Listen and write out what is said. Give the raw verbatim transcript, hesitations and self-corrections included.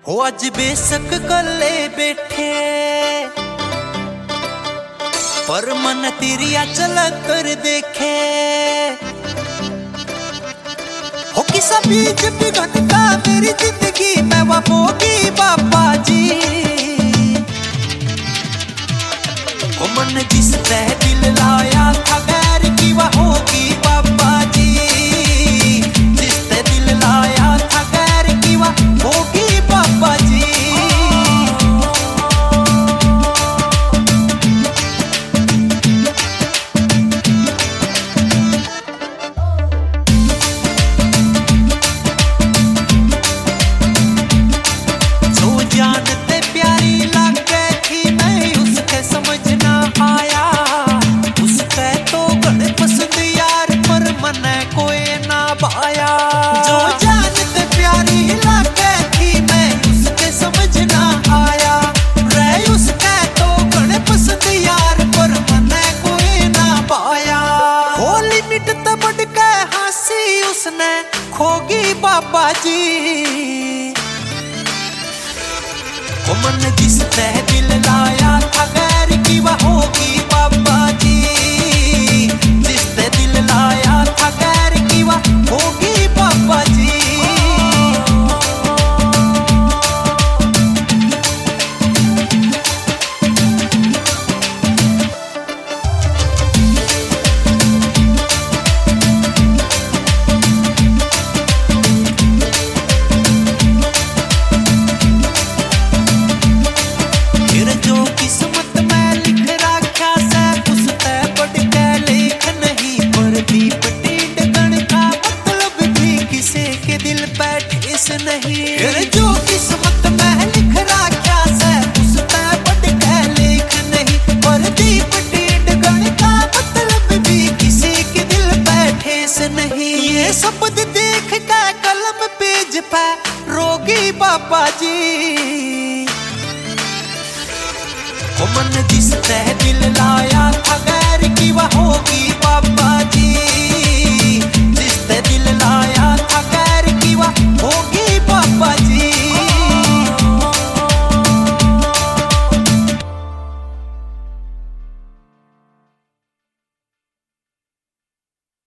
हो अज बेशक कले बैठे पर मन तिरिया चल कर देखे। हो किसा बीज बिघटका मेरी जिंदगी में वह बोगी बाबा जी। हो मन जिस तह दिल लाया था गैर की वह होगी बाबा जी। जिस तह दिल लाया था गैर की वह होगी बाबा जी। खोगी बाबा जी। ओ मन जिस तह दिल लाया था गैर की वह होगी बाबा जी। जिस तह दिल लाया था गैर की वह होगी बाबा जी। नहीं जो किस्मत में लिख रखा से उस पे बढ़ के लेख नहीं। पर दीप टेढ़ गण का मतलब भी किसी के दिल पे ठेस नहीं। ये शब्द देख के कलम पेज पे रोगी बाबा जी। ओ मन जिस तह दिल लाया था गैर की वह होगी बाबा जी।